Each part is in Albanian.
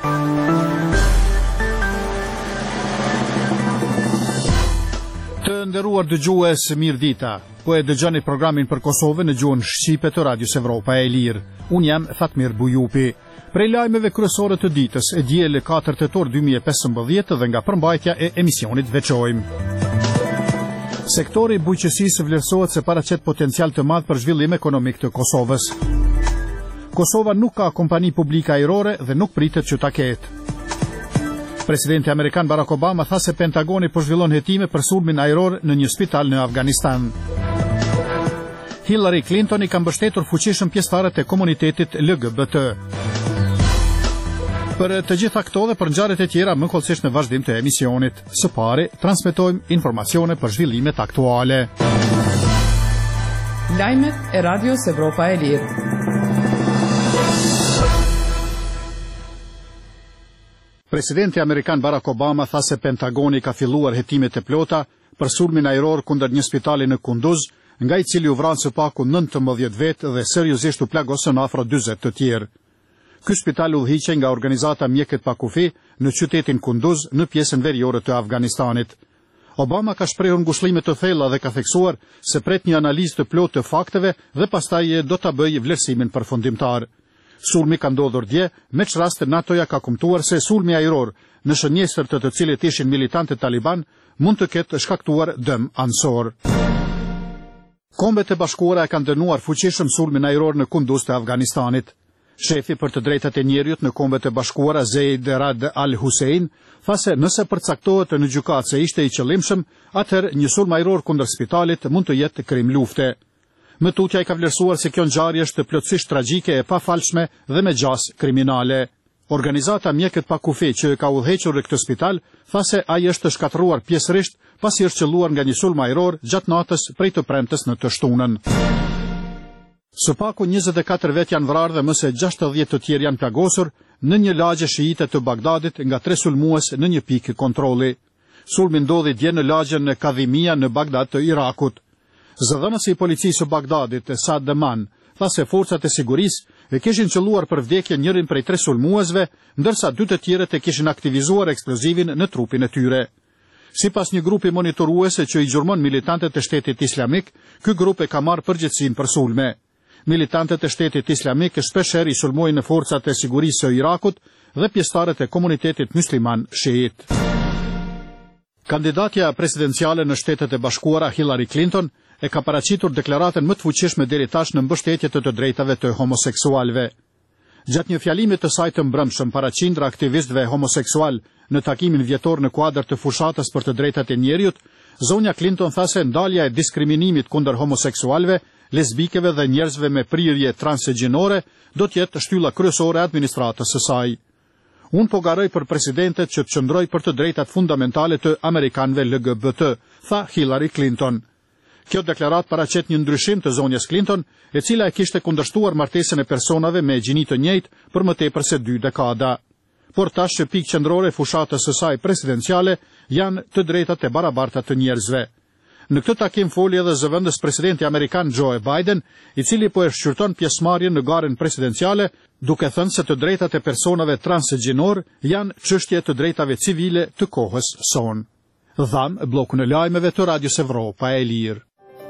Të nderuar dëgjues, mirëdita. Po e dëgjoni programin për Kosovën në gjuhën shqipe të Radios Evropa e Lirë. Unë jam Fatmir Bujupi. Prej lajmeve kryesore të ditës e diel 4 tetor 2015 dhe nga përmbajtja e emisionit veçojmë. Sektori i bujqësisë vlerësohet se paraqet potencial të madh për zhvillim ekonomik të Kosovës. Kosova nuk ka kompani publike ajrore dhe nuk pritet që ta ketë. Presidenti Amerikan Barack Obama tha se Pentagoni po zhvillon hetime për sulmin ajror në një spital në Afganistan. Hillary Clinton i ka mbështetur fuqishëm pjesëtarët e komunitetit LGBT. Për të gjitha këto dhe për ngjarjet e tjera më kollësisht në vazhdim të emisionit. Së pari, transmetojmë informacione për zhvillimet aktuale. Lajmet e Radios Evropa e Lirë. Presidenti Amerikan Barack Obama tha se Pentagoni ka filluar hetimet e plota për sulmin ajror kundër një spitali në Kunduz, nga i cili u vranë së paku 19 vetë dhe seriozisht u plagosën afro 40 të tjerë. Ky spital udhëhiqej nga organizata Mjekët pa kufi në qytetin Kunduz në pjesën veriore të Afganistanit. Obama ka shprehur ngushëllime të thella dhe ka theksuar se pret një analizë të plotë të fakteve dhe pastaj do ta bëjë vlerësimin përfundimtar. Sulmi ka ndodhur dje, me që rast NATO-ja ka kumtuar se sulmi ajror në shënjestër të cilit ishin militantë Taliban mund të ketë shkaktuar dëm ansor. Kombet e Bashkuara e kanë dënuar fuqishëm sulmin ajror në Kunduz të Afganistanit. Shefi për të drejtat e njerëzit në Kombet e Bashkuara, Zeid Rad Al Hussein, tha se nëse përcaktohet në gjykatë se ishte i qëllimshëm, atëherë një sulm ajror kundër spitalit mund të jetë krim lufte. Më tutja i ka vlerësuar se kjo ngjarje është plotësisht tragjike e pafalshme dhe me gjas kriminale. Organizata Mjekët pa kufi që ka udhëhequr në këtë spital tha se ai është shkatëruar pjesërisht pasi është qelluar nga një sulm ajror gjatë natës prej të premtes në të shtunën. Së paku 24 vetë janë vrarë dhe më se 60 të tjerë janë plagosur në një lagje shiite të Bagdadit nga 3 sulmues në një pikë kontrolli. Sulmi ndodhi dje në lagjen e Kadhimia në Bagdad të Irakut. Zëdhënësi i policisë së Bagdadit, Saad Deman, tha se forcat e sigurisë e kishin qelluar për vdekje njërin prej 3 sulmuesve, ndërsa 2 të tjerët e kishin aktivizuar eksplozivin në trupin e tyre. Sipas një grupi monitoruese që i gjurmon militantët e Shtetit Islamik, ky grup e ka marrë përgjegjësinë për sulme. Militantët e Shtetit Islamik shpeshherë i sulmojnë në forcat e sigurisë së Irakut dhe pjesëtarët e komunitetit musliman shiit. Kandidatja presidenciale në Shtetet e Bashkuara Hillary Clinton e ka paraqitur deklaratën më të fuqishme deri tash në mbështetje të drejtave të homoseksualëve. Gjatë një fjalimi të saj të mbrëmshëm para qindra aktivistëve homoseksual në takimin vjetor në kuadër të fushatës për të drejtat e njerëzit, zonja Clinton tha se ndalja e diskriminimit kundër homoseksualëve, lesbikeve dhe njerëzve me prirje transgjinore do të jetë shtylla kryesore e administratës së saj. Unë po garoj për presidentet që të qëndroj për të drejtat fundamentale të amerikanëve LGBT, tha Hillary Clinton. Kjo deklarat paraqet një ndryshim të zonjës Clinton, e cila e kishte kundërshtuar martesën e personave me gjini të njëjtë për më tepër se 2 dekada. Por tash që pikë qendrore fushatës së saj presidenciale janë të drejtat e barabarta të njerëzve. Në këtë takim foli edhe zëvendës presidenti amerikan Joe Biden, i cili po e shqyrton pjesëmarrjen në garën presidenciale, duke thënë se të drejtat e personave transgjinor janë çështje të drejtave civile të kohës sonë. Dham bllokun e lajmeve të Radios Evropa e Lirë.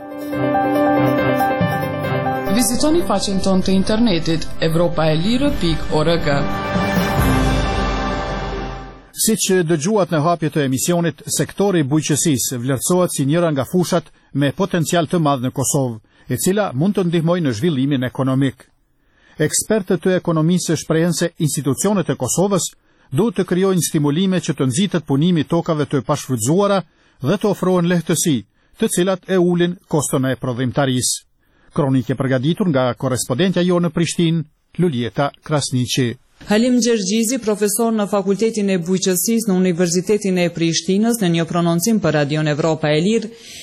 Vizitoni faqen tonë të internetit evropaelire.org. Siç dëgjuat në hapje të emisionit, sektori i bujqësisë vlerësohet si njëra nga fushat me potencial të madh në Kosovë, e cila mund të ndihmojë në zhvillimin ekonomik. Ekspertët të ekonomisë shprehen se institucionet e Kosovës duhet të krijojnë stimulime që të nxitet punimi i tokave të pashfrytzuara dhe të ofrohen lehtësi, të cilat e ulin koston e prodhimtarisë. Kronikë përgatitur nga korrespondentja jo në Prishtinë, Luljeta Krasniqi. Halim Gjergjizi, profesor në Fakultetin e Bujqësisë në Universitetin e Prishtinës, në një prononcim për Radion Evropa e Lirë,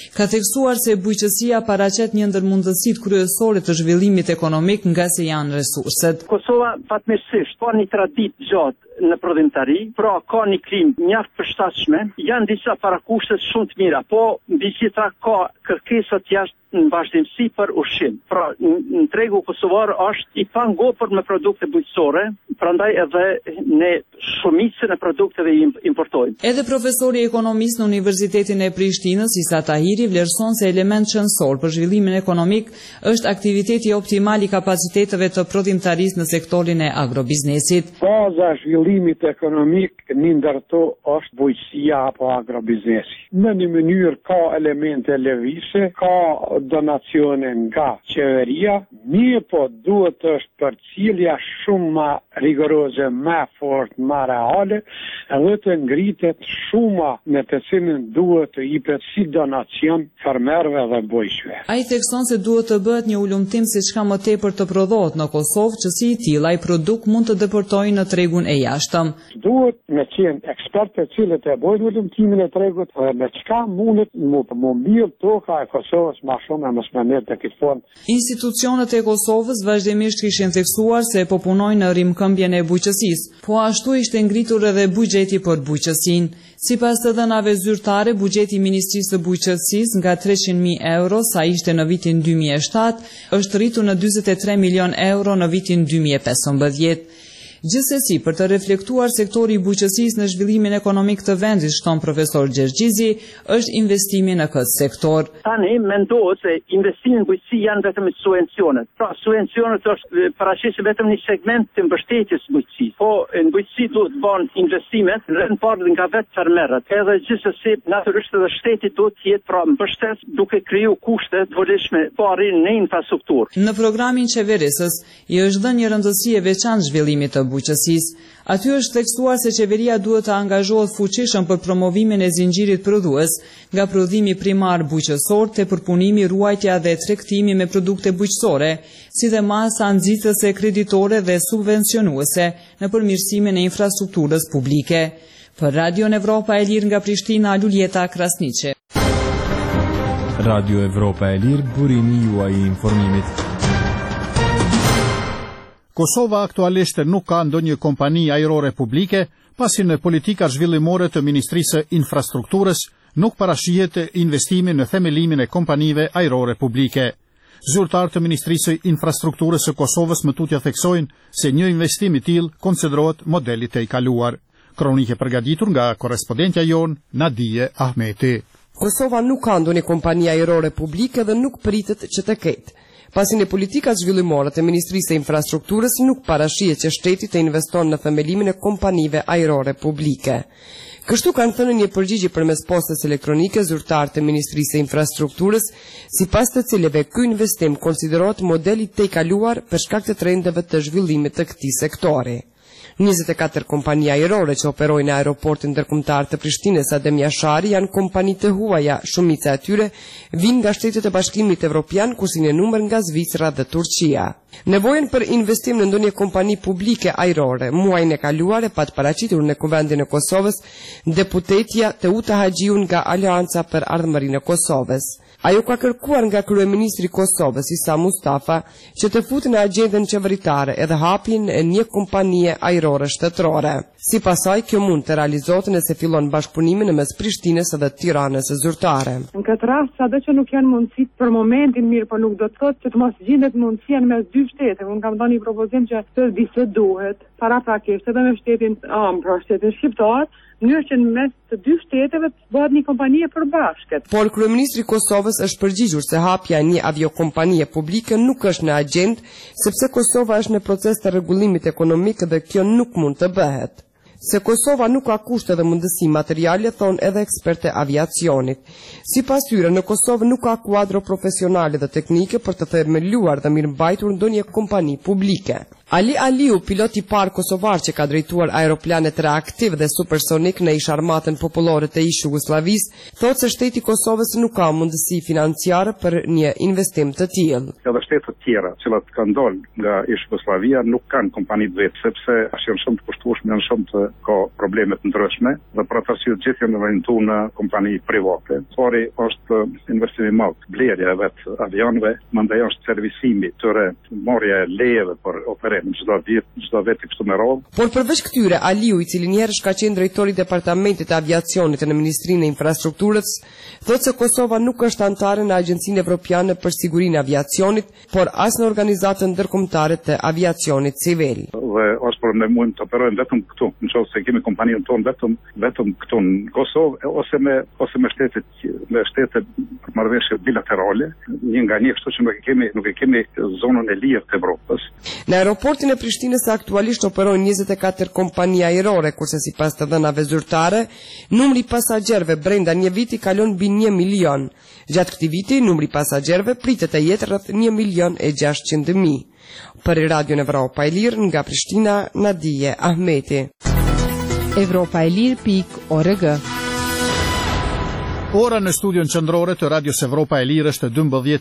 ka theksuar se bujqësia paraqet një ndër mundësitë kryesore të zhvillimit ekonomik nga se janë resurset. Kosova fatmirësisht ka një traditë gjatë në prodhimtari, pra ka një klimë mjaft përshtatshme, janë disa parakushte shumë të mira, po mbi gjitha ka kërkesat jashtë në vazhdimsi për ushqim. Pra në tregu kosovar është i pangopur me produkte bujqësore, prandaj edhe ne shumicën e produkteve importojmë. Edhe profesori ekonomist në Universitetin e Prishtinës, Isa Tahiri, vlerëson se element qendror për zhvillimin ekonomik është aktiviteti optimal i kapaciteteve të prodhimtarisë në sektorin e agrobiznesit. Baza e zhvillimit ekonomik një ndër to është bujqësia apo agrobiznesi. Në një mënyrë ka elemente lëvizje, ka donacione nga qeveria, mirë po duhet është përcjellja shumë më rigoroze, më fort, më reale, edhe të ngritet shuma në të cilën duhet të jepet si donacion fermerëve dhe bujqëve. Ai thekson se duhet të bëhet një ulumtim se çka më tepër të prodhohet në Kosovë, që si i tillë ai produkt mund të deportojë në tregun e jashtëm. Duhet me qenë ekspertë të cilët e bojnë ulumtimin e tregut, dhe me çka mundet më mbill toka e Kosovës më shumë e mos më mirë të këtë formë. Institucionet e Kosovës vazhdimisht kishin theksuar se po punojnë në rimkëmbjen e bujqësisë, po ashtu ishte ngritur edhe buxheti për bujqësinë. Sipas të dhënave zyrtare, buxheti i Ministrisë së Bujqësisë nga 300.000 euro sa ishte në vitin 2007, është rritur në 43 milion euro në vitin 2015. Gjithsesi, për të reflektuar sektori i bujqësisë në zhvillimin ekonomik të vendit, shton profesor Gjergjizi, është investimi në këtë sektor. Tani mendohet se investimi në bujqësi janë vetëm subvencionet. Pra, subvencionet është paraqisë vetëm një segment të mbështetjes së bujqësisë. Po në bujqësi duhet të bëhen investimet në parë nga vetë fermerët. Edhe gjithsesi, natyrisht edhe shteti duhet të jetë pra mbështet duke kriju kushte të vështirë po arrin në infrastrukturë. Në programin qeverisës i është dhënë një rëndësi e veçantë zhvillimit të bujqësisë. Aty është theksuar se qeveria duhet të angazhohet fuqishëm për promovimin e zinxhirit prodhues, nga prodhimi primar bujqësor te përpunimi, ruajtja dhe tregtimi me produkte bujqësore, si dhe masa nxitëse kreditore dhe subvencionuese në përmirësimin e infrastrukturës publike. Për Radio Evropa e Lirë nga Prishtina, Luljeta Krasniqe. Radio Evropa e Lirë, burimi juaj i informimit. Kosova aktualisht nuk ka ndonjë kompani ajrore publike, pasi në politika zhvillimore të Ministrisë së Infrastrukturës nuk parashihet investimi në themelimin e kompanive ajrore publike. Zyrtarët të Ministrisë së Infrastrukturës së Kosovës më tutje theksojnë se një investim i tillë konsiderohet modeli i kaluar. Kronike përgatitur nga korrespondentja jon Nadije Ahmeti. Kosova nuk ka ndonjë kompani ajrore publike dhe nuk pritet që të ketë. Pasi në politikat zhvillimore të Ministrisë së Infrastrukturës nuk parashihet që shteti të investon në themelimin e kompanive ajrore publike. Kështu kanë thënë një përgjigje përmes postës elektronike zyrtarët të Ministrisë së Infrastrukturës, sipas të cilëve ky investim konsiderohet modeli i kaluar për shkak të trendeve të zhvillimit të këtij sektori. 24 kompani ajrore që operojnë në aeroportin ndërkombëtar të Prishtinës Adem Jashari janë kompani të huaja, shumica e tyre vijnë nga Shtetet e Bashkimit Evropian, kurse një numër nga Zvicra dhe Turqia. Nevojën për investim në ndonjë kompani publike ajrore muajin e kaluar e pat paraqitur në Kuvendin e Kosovës deputetja Teuta Haxhiu nga Aleanca për Ardhmërinë e Kosovës. Ajo ka kërkuar nga kryeministri i Kosovës Isa Mustafa që të futë në agjendën qeveritare edhe hapjen e një kompanie ajrore shtetërore. Sipas saj, kjo mund të realizohet nëse fillon bashkëpunimi mes Prishtinës dhe Tiranës së zyrtare. Në këtë rast, sado që nuk janë mundësi për momentin mirë, por nuk do të thotë që të mos gjendet mundësia mes dy shteteve. Unë kam dhënë një propozim që të bisedohet paraprakisht edhe me shtetin shqiptar, mënyrë që në mes të dy shteteve të bëhet një kompani e përbashkët. Por kryeministri i Kosovës është përgjigjur se hapja e një aviokompanie publike nuk është në agjendë, sepse Kosova është në proces të rregullimit ekonomik dhe kjo nuk mund të bëhet. Se Kosova nuk ka kushte dhe mundësi materiale, thonë edhe ekspertë e aviacionit. Sipas tyre, në Kosovë nuk ka kuadro profesionale dhe teknike për të themeluar dhe mirëmbajtur ndonjë kompani publike. Ali Aliu, pilot i parë kosovar që ka drejtuar aeroplanet reaktiv dhe supersonik në ish armatën popullore të ish Jugosllavisë, thotë se shteti i Kosovës nuk ka mundësi financiare për një investim të tillë. Edhe shtetet tjera, që kanë dalë nga ish Jugosllavia, nuk kanë kompani të vetë, sepse as janë shumë të kushtueshme, janë shumë të ka probleme të ndryshme dhe për atë arsye gjithë janë vendosur në kompani private. Pari është investimi i madh, blerja e vet avionëve, mandej është servisimi tyre, marrja e lejeve për operim çdo vit kështu me radhë. Por përveç këtyre, Aliu, i cili njerësh ka qenë drejtori i departamentit të aviacionit në Ministrinë e Infrastrukturës, thotë se Kosova nuk është anëtare në Agjencinë Evropiane për Sigurinë e Aviacionit, por as në organizatën ndërkombëtare të aviacionit civil. Dhe është për ne mund të operojmë vetëm këtu, nëse kemi kompaninë tonë vetëm këtu në Kosovë ose me shtete marrëveshje bilaterale, një nga një, kështu që nuk e kemi zonën e lirë të Evropës. Në aeroportin e Prishtinës aktualisht operojnë 24 kompani ajrore, kurse sipas të dhënave zyrtare, numri i pasagjerëve brenda një viti kalon mbi 1 milion. Gjatë këtij viti, numri i pasagjerëve pritet të jetë rreth 1.600.000. Për Radio Evropa e Lirë nga Prishtina, Nadije Ahmeti. Evropaelir.org. Ora në studion qendrore të Radios Evropa e Lirë është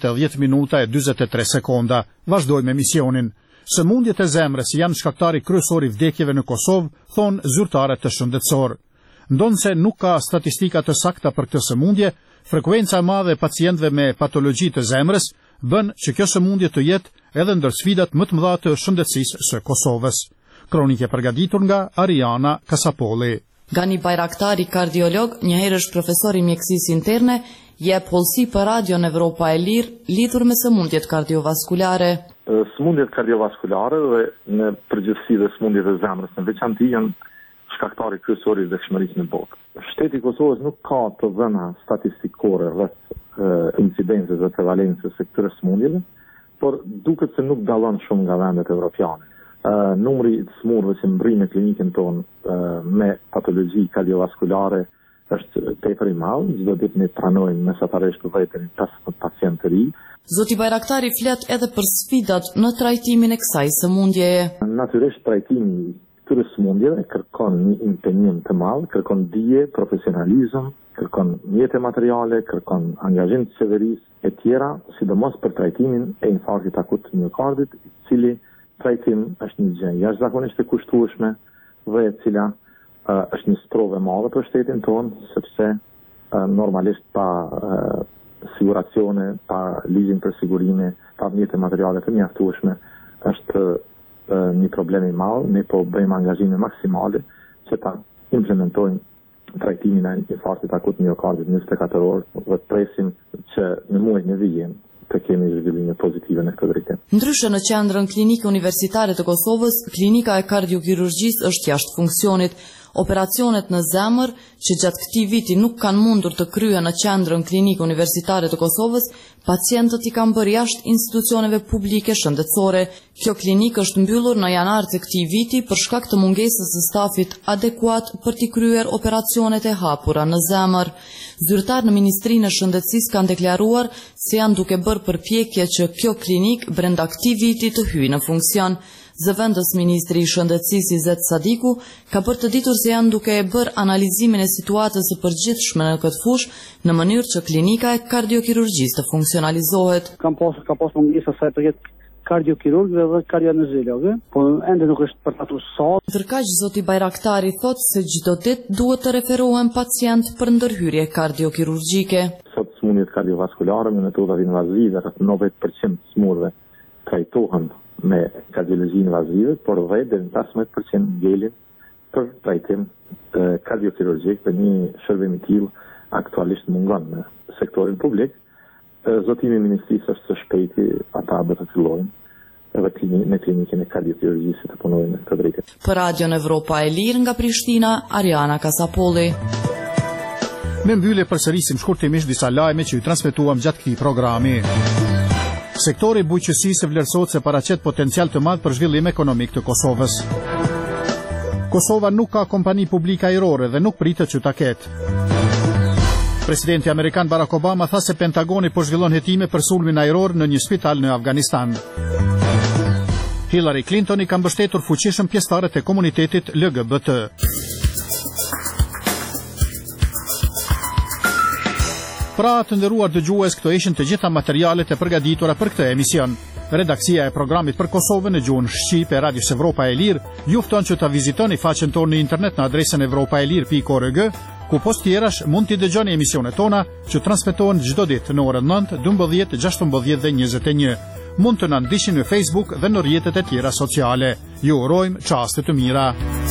12:10:43. Vazhdojmë emisionin. Sëmundjet e zemrës janë shkaktari kryesor i vdekjeve në Kosovë, thonë zyrtarët të shëndetësor. Ndonse nuk ka statistika të sakta për këtë sëmundje, frekuenca e madhe e pacientëve me patologji të zemrës bën që kjo sëmundje të jetë edhe ndër sfidat më të mëdha të shëndetësisë së Kosovës. Kronikë përgatitur nga Ariana Kasapolli. Gani Bajraktari, kardiolog, njëherësh profesor i mjekësisë interne, jep hollësi për Radion Evropa e Lirë lidhur me sëmundjet kardiovaskulare. Sëmundjet kardiovaskulare dhe në përgjithësi dhe sëmundjet e zemrës në veçantë janë shkaktari kryesor i vdekshmërisë në botë. Shteti i Kosovës nuk ka të dhëna statistikore rreth incidencës dhe prevalencës së këtyre sëmundjeve, por duket se nuk dallon shumë nga vendet evropiane. Numri i smurëve që mbrin në klinikën tonë me patologji kardiovaskulare është tepër i madh, çdo ditë ne pranojmë mesatarisht 10-15 pacientë të ri. Zoti Bajraktari flet edhe për sfidat në trajtimin e kësaj sëmundjeje. Natyrisht trajtimi i këtyre sëmundjeve kërkon një impenjim të madh, kërkon dije, profesionalizëm, kërkon mjete materiale, kërkon angazhim të qeverisë e tjera, sidomos për trajtimin e infarktit akut të miokardit, i cili trajtim është një gjë jashtëzakonisht e kushtueshme dhe e cila është një sprovë e madhe për shtetin tonë, sepse normalisht pa siguracione, pa ligjin për sigurime, pa mjete materiale të mjaftueshme, është një problem i madh. Ne po bëjmë angazhime maksimale që ta implementojmë trajtimin e infarktit akut miokardit 24 orë dhe presim që në muajin e vijim të kemi zhvillime pozitive në këtë drejtim. Ndryshe në qendrën klinike universitare të Kosovës, klinika e kardiokirurgjisë është jashtë funksionit. Operacionet në zemër, që gjatë këtij viti nuk kanë mundur të kryen në qendrën klinike universitare të Kosovës, pacientët i kanë bërë jashtë institucioneve publike shëndetësore. Kjo klinikë është mbyllur në janar të këtij viti për shkak të mungesës së stafit adekuat për t'i kryer operacionet e hapura në zemër. Zyrtar në Ministrinë e Shëndetësisë kanë deklaruar se janë duke bërë përpjekje që kjo klinikë brenda këtij viti të hyjë në funksion. Zëvendës Ministri i Shëndetësisë Izet Sadiku ka bërë të ditur se janë duke e bërë analizimin e situatës së përgjithshme në këtë fushë në mënyrë që klinika e kardiokirurgjisë të funksionalizohet. Ka pas mungesa sa i përket kardiokirurgëve dhe kardioanestezilogëve, po ende nuk është përgatitur sot. Ndërkaq zoti Bajraktari thotë se çdo ditë duhet të referohen pacient për ndërhyrje kardiokirurgjike. Sot sëmundjet kardiovaskulare me metodat invazive, rreth 90% smurëve trajtohen me kardiologji invazive, por dhe 15% ngelin për trajtim kardiokirurgjik dhe një shërbim i tillë aktualisht mungon në sektorin publik. Zotimi i Ministrisë është së shpejti ata do të fillojnë edhe në klinikën e kardiokirurgjisë të punojnë në këtë drejtim. Për Radion Evropa e Lirë nga Prishtina, Ariana Kasapolli. Me mbyllje përsërisim shkurtimisht disa lajme që ju transmetuam gjatë këtij programi. Sektori i bujqësisë vlerësohet se paraqet potencial të madh për zhvillim ekonomik të Kosovës. Kosova nuk ka kompani publike ajrore dhe nuk pritet që ta ketë. Presidenti amerikan Barack Obama tha se Pentagoni po zhvillon hetime për sulmin ajror në një spital në Afganistan. Hillary Clinton I ka mbështetur fuqishëm pjesëtarët e komunitetit LGBT. Pra të nderuar dëgjues, këto ishin të gjitha materialet e përgatitura për këtë emision. Redaksia e programit për Kosovën në gjuhën shqip e Radios Evropa e Lirë ju fton që ta vizitoni faqen tonë në internet në adresën evropaelir.org, ku post tjerash mund t'i dëgjoni emisionet tona që transmetohen çdo ditë në orën 9, 12, 16 dhe 21. Mund të na ndiqni në Facebook dhe në rrjetet e tjera sociale. Ju urojmë çaste të mira.